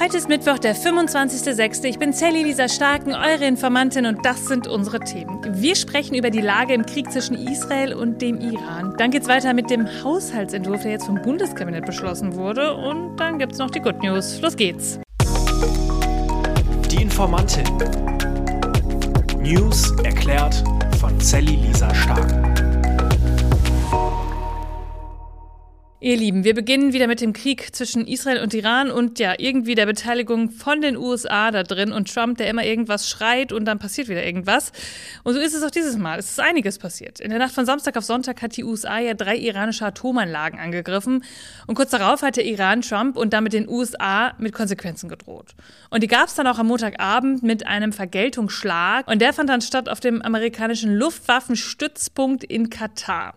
Heute ist Mittwoch, der 25.06. Ich bin Sally Lisa Starken, eure Informantin, und das sind unsere Themen. Wir sprechen über die Lage im Krieg zwischen Israel und dem Iran. Dann geht's weiter mit dem Haushaltsentwurf, der jetzt vom Bundeskabinett beschlossen wurde. Und dann gibt's noch die Good News. Los geht's. Die Informantin. News erklärt von Sally Lisa Starken. Ihr Lieben, wir beginnen wieder mit dem Krieg zwischen Israel und Iran und ja, irgendwie der Beteiligung von den USA da drin und Trump, der immer irgendwas schreit und dann passiert wieder irgendwas. Und so ist es auch dieses Mal. Es ist einiges passiert. In der Nacht von Samstag auf Sonntag hat die USA ja 3 iranische Atomanlagen angegriffen und kurz darauf hat der Iran Trump und damit den USA mit Konsequenzen gedroht. Und die gab es dann auch am Montagabend mit einem Vergeltungsschlag und der fand dann statt auf dem amerikanischen Luftwaffenstützpunkt in Katar.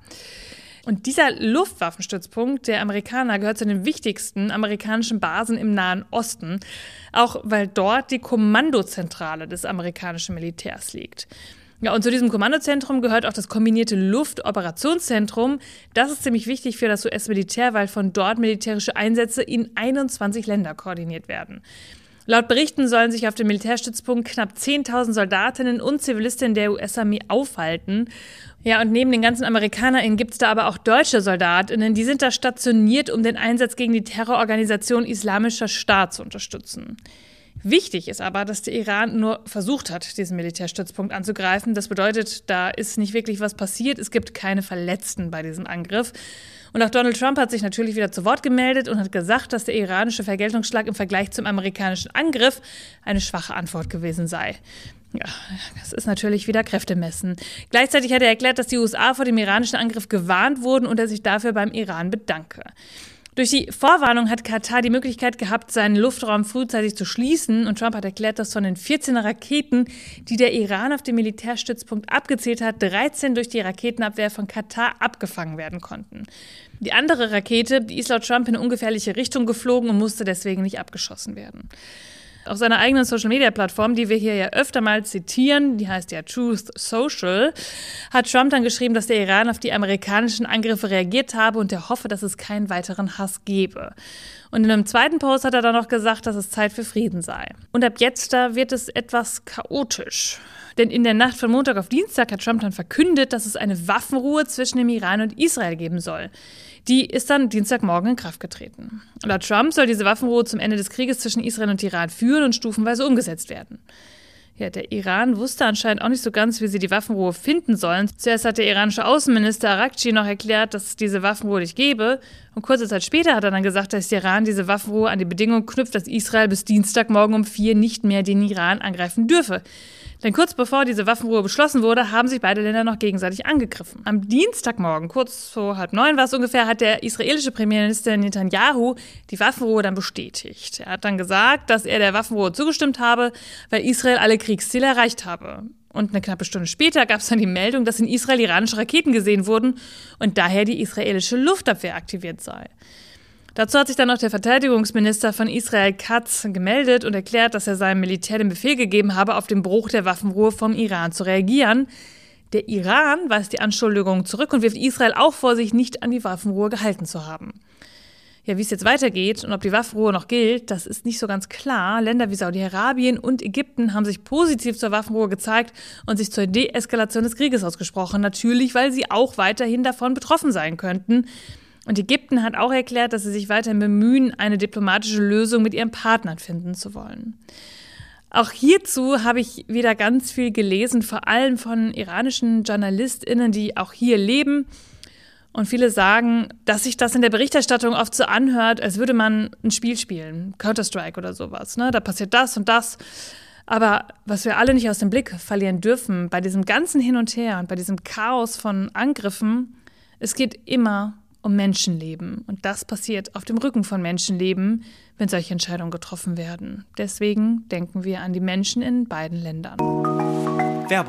Und dieser Luftwaffenstützpunkt der Amerikaner gehört zu den wichtigsten amerikanischen Basen im Nahen Osten, auch weil dort die Kommandozentrale des amerikanischen Militärs liegt. Ja, und zu diesem Kommandozentrum gehört auch das kombinierte Luftoperationszentrum. Das ist ziemlich wichtig für das US-Militär, weil von dort militärische Einsätze in 21 Länder koordiniert werden. Laut Berichten sollen sich auf dem Militärstützpunkt knapp 10.000 Soldatinnen und Zivilistinnen der US-Armee aufhalten. Ja, und neben den ganzen AmerikanerInnen gibt es da aber auch deutsche SoldatInnen, die sind da stationiert, um den Einsatz gegen die Terrororganisation Islamischer Staat zu unterstützen. Wichtig ist aber, dass der Iran nur versucht hat, diesen Militärstützpunkt anzugreifen. Das bedeutet, da ist nicht wirklich was passiert. Es gibt keine Verletzten bei diesem Angriff. Und auch Donald Trump hat sich natürlich wieder zu Wort gemeldet und hat gesagt, dass der iranische Vergeltungsschlag im Vergleich zum amerikanischen Angriff eine schwache Antwort gewesen sei. Ja, das ist natürlich wieder Kräftemessen. Gleichzeitig hat er erklärt, dass die USA vor dem iranischen Angriff gewarnt wurden und er sich dafür beim Iran bedanke. Durch die Vorwarnung hat Katar die Möglichkeit gehabt, seinen Luftraum frühzeitig zu schließen. Und Trump hat erklärt, dass von den 14 Raketen, die der Iran auf dem Militärstützpunkt abgezählt hat, 13 durch die Raketenabwehr von Katar abgefangen werden konnten. Die andere Rakete, die ist laut Trump in eine ungefährliche Richtung geflogen und musste deswegen nicht abgeschossen werden. Auf seiner eigenen Social-Media-Plattform, die wir hier ja öfter mal zitieren, die heißt ja Truth Social, hat Trump dann geschrieben, dass der Iran auf die amerikanischen Angriffe reagiert habe und er hoffe, dass es keinen weiteren Hass gebe. Und in einem zweiten Post hat er dann noch gesagt, dass es Zeit für Frieden sei. Und ab jetzt da wird es etwas chaotisch. Denn in der Nacht von Montag auf Dienstag hat Trump dann verkündet, dass es eine Waffenruhe zwischen dem Iran und Israel geben soll. Die ist dann Dienstagmorgen in Kraft getreten. Laut Trump soll diese Waffenruhe zum Ende des Krieges zwischen Israel und Iran führen und stufenweise umgesetzt werden. Ja, der Iran wusste anscheinend auch nicht so ganz, wie sie die Waffenruhe finden sollen. Zuerst hat der iranische Außenminister Araghchi noch erklärt, dass es diese Waffenruhe nicht gebe. Und kurze Zeit später hat er dann gesagt, dass der Iran diese Waffenruhe an die Bedingung knüpft, dass Israel bis Dienstagmorgen um 4 nicht mehr den Iran angreifen dürfe. Denn kurz bevor diese Waffenruhe beschlossen wurde, haben sich beide Länder noch gegenseitig angegriffen. Am Dienstagmorgen, kurz vor 8:30 war es ungefähr, hat der israelische Premierminister Netanyahu die Waffenruhe dann bestätigt. Er hat dann gesagt, dass er der Waffenruhe zugestimmt habe, weil Israel alle Kriegsziele erreicht habe. Und eine knappe Stunde später gab es dann die Meldung, dass in Israel iranische Raketen gesehen wurden und daher die israelische Luftabwehr aktiviert sei. Dazu hat sich dann auch der Verteidigungsminister von Israel Katz gemeldet und erklärt, dass er seinem Militär den Befehl gegeben habe, auf den Bruch der Waffenruhe vom Iran zu reagieren. Der Iran weist die Anschuldigungen zurück und wirft Israel auch vor, sich nicht an die Waffenruhe gehalten zu haben. Ja, wie es jetzt weitergeht und ob die Waffenruhe noch gilt, das ist nicht so ganz klar. Länder wie Saudi-Arabien und Ägypten haben sich positiv zur Waffenruhe gezeigt und sich zur Deeskalation des Krieges ausgesprochen. Natürlich, weil sie auch weiterhin davon betroffen sein könnten. Und Ägypten hat auch erklärt, dass sie sich weiterhin bemühen, eine diplomatische Lösung mit ihren Partnern finden zu wollen. Auch hierzu habe ich wieder ganz viel gelesen, vor allem von iranischen JournalistInnen, die auch hier leben. Und viele sagen, dass sich das in der Berichterstattung oft so anhört, als würde man ein Spiel spielen, Counter-Strike oder sowas. Ne? Da passiert das und das. Aber was wir alle nicht aus dem Blick verlieren dürfen, bei diesem ganzen Hin und Her und bei diesem Chaos von Angriffen, es geht immer um Menschenleben. Und das passiert auf dem Rücken von Menschenleben, wenn solche Entscheidungen getroffen werden. Deswegen denken wir an die Menschen in beiden Ländern. Werbung.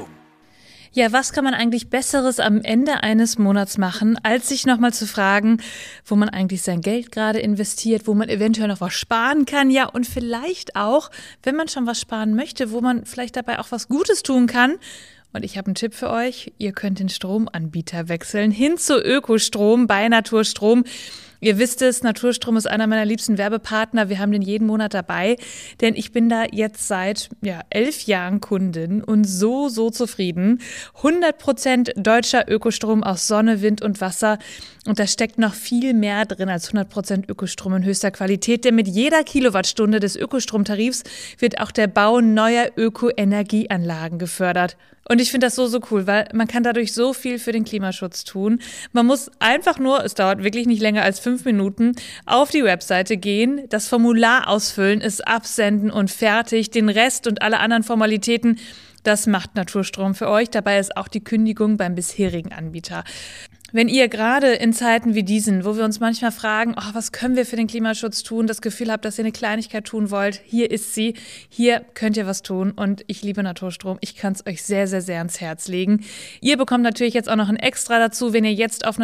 Ja, was kann man eigentlich Besseres am Ende eines Monats machen, als sich nochmal zu fragen, wo man eigentlich sein Geld gerade investiert, wo man eventuell noch was sparen kann, ja, und vielleicht auch, wenn man schon was sparen möchte, wo man vielleicht dabei auch was Gutes tun kann. Und ich habe einen Tipp für euch. Ihr könnt den Stromanbieter wechseln hin zu Ökostrom bei Naturstrom. Ihr wisst es, Naturstrom ist einer meiner liebsten Werbepartner. Wir haben den jeden Monat dabei, denn ich bin da jetzt seit 11 Jahren Kundin und so zufrieden. 100% deutscher Ökostrom aus Sonne, Wind und Wasser. Und da steckt noch viel mehr drin als 100% Ökostrom in höchster Qualität, denn mit jeder Kilowattstunde des Ökostromtarifs wird auch der Bau neuer Ökoenergieanlagen gefördert. Und ich finde das so cool, weil man kann dadurch so viel für den Klimaschutz tun. Man muss einfach nur, es dauert wirklich nicht länger als 5 Minuten, auf die Webseite gehen, das Formular ausfüllen, es absenden und fertig. Den Rest und alle anderen Formalitäten, das macht Naturstrom für euch. Dabei ist auch die Kündigung beim bisherigen Anbieter. Wenn ihr gerade in Zeiten wie diesen, wo wir uns manchmal fragen, was können wir für den Klimaschutz tun, das Gefühl habt, dass ihr eine Kleinigkeit tun wollt, hier ist sie, hier könnt ihr was tun und ich liebe Naturstrom, ich kann es euch sehr, sehr, sehr ans Herz legen. Ihr bekommt natürlich jetzt auch noch ein Extra dazu, wenn ihr jetzt auf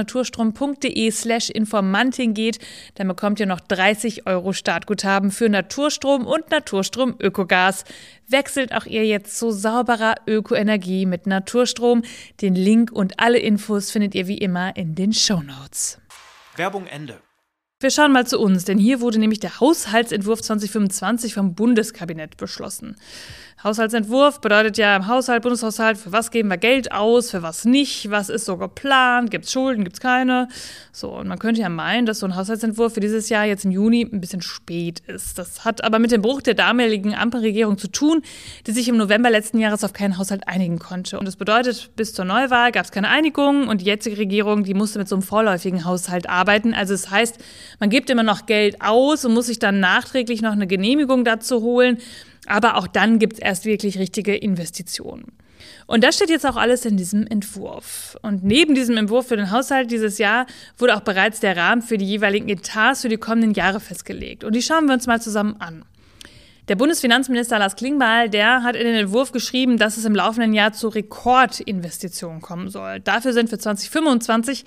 naturstrom.de/Informantin geht, dann bekommt ihr noch 30 € Startguthaben für Naturstrom und Naturstrom Ökogas. Wechselt auch ihr jetzt zu sauberer Ökoenergie mit Naturstrom. Den Link und alle Infos findet ihr wie immer in den Shownotes. Werbung Ende. Wir schauen mal zu uns, denn hier wurde nämlich der Haushaltsentwurf 2025 vom Bundeskabinett beschlossen. Haushaltsentwurf bedeutet ja im Haushalt, Bundeshaushalt, für was geben wir Geld aus, für was nicht, was ist so geplant, gibt es Schulden, gibt es keine. So, und man könnte ja meinen, dass so ein Haushaltsentwurf für dieses Jahr jetzt im Juni ein bisschen spät ist. Das hat aber mit dem Bruch der damaligen Ampelregierung zu tun, die sich im November letzten Jahres auf keinen Haushalt einigen konnte. Und das bedeutet, bis zur Neuwahl gab es keine Einigung und die jetzige Regierung, die musste mit so einem vorläufigen Haushalt arbeiten. Also es heißt, man gibt immer noch Geld aus und muss sich dann nachträglich noch eine Genehmigung dazu holen. Aber auch dann gibt es erst wirklich richtige Investitionen. Und das steht jetzt auch alles in diesem Entwurf. Und neben diesem Entwurf für den Haushalt dieses Jahr wurde auch bereits der Rahmen für die jeweiligen Etats für die kommenden Jahre festgelegt. Und die schauen wir uns mal zusammen an. Der Bundesfinanzminister Lars Klingbeil, der hat in den Entwurf geschrieben, dass es im laufenden Jahr zu Rekordinvestitionen kommen soll. Dafür sind für 2025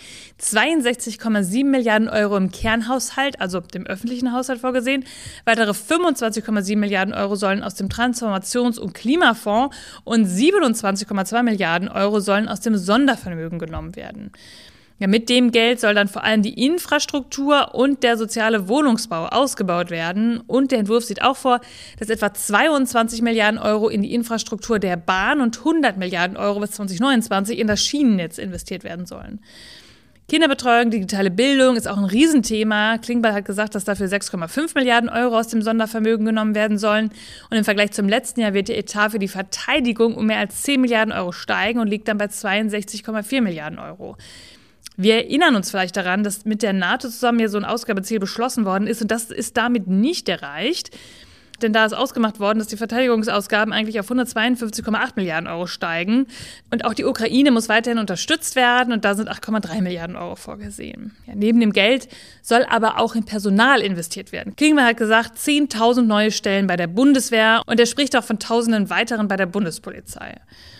62,7 Milliarden € im Kernhaushalt, also dem öffentlichen Haushalt, vorgesehen. Weitere 25,7 Milliarden € sollen aus dem Transformations- und Klimafonds und 27,2 Milliarden € sollen aus dem Sondervermögen genommen werden. Ja, mit dem Geld soll dann vor allem die Infrastruktur und der soziale Wohnungsbau ausgebaut werden. Und der Entwurf sieht auch vor, dass etwa 22 Milliarden € in die Infrastruktur der Bahn und 100 Milliarden € bis 2029 in das Schienennetz investiert werden sollen. Kinderbetreuung, digitale Bildung ist auch ein Riesenthema. Klingbeil hat gesagt, dass dafür 6,5 Milliarden € aus dem Sondervermögen genommen werden sollen. Und im Vergleich zum letzten Jahr wird der Etat für die Verteidigung um mehr als 10 Milliarden € steigen und liegt dann bei 62,4 Milliarden €. Wir erinnern uns vielleicht daran, dass mit der NATO zusammen ja so ein Ausgabeziel beschlossen worden ist und das ist damit nicht erreicht. Denn da ist ausgemacht worden, dass die Verteidigungsausgaben eigentlich auf 152,8 Milliarden € steigen. Und auch die Ukraine muss weiterhin unterstützt werden und da sind 8,3 Milliarden € vorgesehen. Ja, neben dem Geld soll aber auch in Personal investiert werden. Klingbeil hat gesagt, 10.000 neue Stellen bei der Bundeswehr und er spricht auch von Tausenden weiteren bei der Bundespolizei.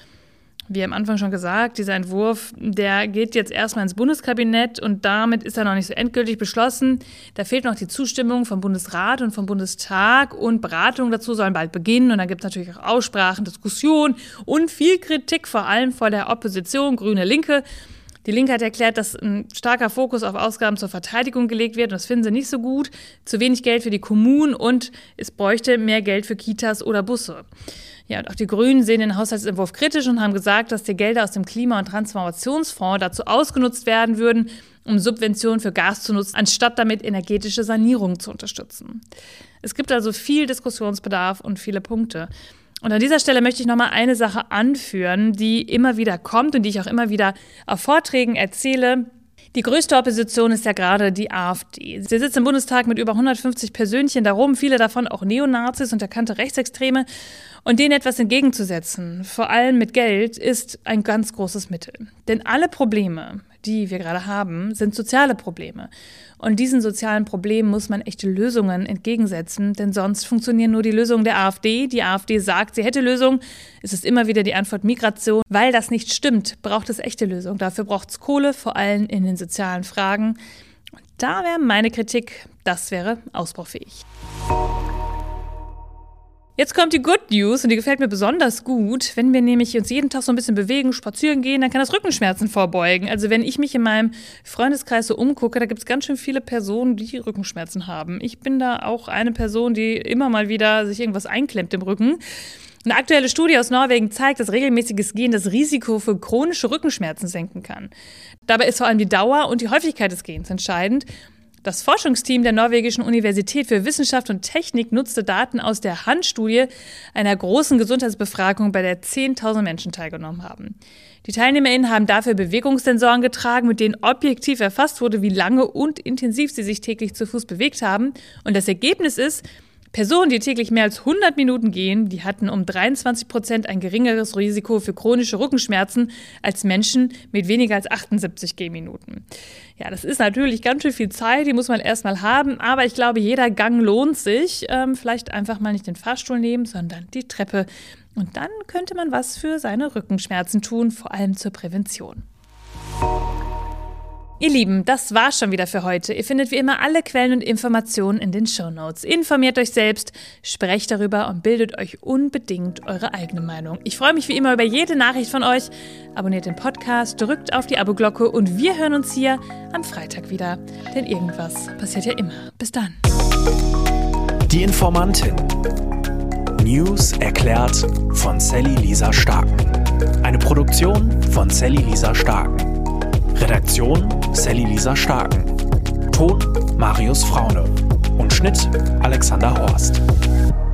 Wie am Anfang schon gesagt, dieser Entwurf, der geht jetzt erstmal ins Bundeskabinett und damit ist er noch nicht so endgültig beschlossen. Da fehlt noch die Zustimmung vom Bundesrat und vom Bundestag und Beratungen dazu sollen bald beginnen. Und dann gibt es natürlich auch Aussprachen, Diskussionen und viel Kritik, vor allem vor der Opposition, Grüne, Linke. Die Linke hat erklärt, dass ein starker Fokus auf Ausgaben zur Verteidigung gelegt wird und das finden sie nicht so gut. Zu wenig Geld für die Kommunen und es bräuchte mehr Geld für Kitas oder Busse. Ja, und auch die Grünen sehen den Haushaltsentwurf kritisch und haben gesagt, dass die Gelder aus dem Klima- und Transformationsfonds dazu ausgenutzt werden würden, um Subventionen für Gas zu nutzen, anstatt damit energetische Sanierung zu unterstützen. Es gibt also viel Diskussionsbedarf und viele Punkte. Und an dieser Stelle möchte ich nochmal eine Sache anführen, die immer wieder kommt und die ich auch immer wieder auf Vorträgen erzähle. Die größte Opposition ist ja gerade die AfD. Sie sitzt im Bundestag mit über 150 Persönchen darum, viele davon auch Neonazis und erkannte Rechtsextreme. Und denen etwas entgegenzusetzen, vor allem mit Geld, ist ein ganz großes Mittel. Denn alle Probleme, die wir gerade haben, sind soziale Probleme. Und diesen sozialen Problemen muss man echte Lösungen entgegensetzen, denn sonst funktionieren nur die Lösungen der AfD. Die AfD sagt, sie hätte Lösungen. Es ist immer wieder die Antwort Migration. Weil das nicht stimmt, braucht es echte Lösungen. Dafür braucht es Kohle, vor allem in den sozialen Fragen. Und da wäre meine Kritik, das wäre ausbaufähig. Jetzt kommt die Good News und die gefällt mir besonders gut. Wenn wir nämlich uns jeden Tag so ein bisschen bewegen, spazieren gehen, dann kann das Rückenschmerzen vorbeugen. Also wenn ich mich in meinem Freundeskreis so umgucke, da gibt es ganz schön viele Personen, die Rückenschmerzen haben. Ich bin da auch eine Person, die immer mal wieder sich irgendwas einklemmt im Rücken. Eine aktuelle Studie aus Norwegen zeigt, dass regelmäßiges Gehen das Risiko für chronische Rückenschmerzen senken kann. Dabei ist vor allem die Dauer und die Häufigkeit des Gehens entscheidend. Das Forschungsteam der Norwegischen Universität für Wissenschaft und Technik nutzte Daten aus der HAND-Studie, einer großen Gesundheitsbefragung, bei der 10.000 Menschen teilgenommen haben. Die TeilnehmerInnen haben dafür Bewegungssensoren getragen, mit denen objektiv erfasst wurde, wie lange und intensiv sie sich täglich zu Fuß bewegt haben. Und das Ergebnis ist, Personen, die täglich mehr als 100 Minuten gehen, die hatten um 23% ein geringeres Risiko für chronische Rückenschmerzen als Menschen mit weniger als 78 Gehminuten. Ja, das ist natürlich ganz schön viel Zeit, die muss man erstmal haben, aber ich glaube, jeder Gang lohnt sich. Vielleicht einfach mal nicht den Fahrstuhl nehmen, sondern die Treppe. Und dann könnte man was für seine Rückenschmerzen tun, vor allem zur Prävention. Ihr Lieben, das war's schon wieder für heute. Ihr findet wie immer alle Quellen und Informationen in den Shownotes. Informiert euch selbst, sprecht darüber und bildet euch unbedingt eure eigene Meinung. Ich freue mich wie immer über jede Nachricht von euch. Abonniert den Podcast, drückt auf die Abo-Glocke und wir hören uns hier am Freitag wieder. Denn irgendwas passiert ja immer. Bis dann. Die Informantin. News erklärt von Sally Lisa Starken. Eine Produktion von Sally Lisa Starken. Redaktion Sally Lisa Starken. Ton Marius Fraune. Und Schnitt Alexander Horst.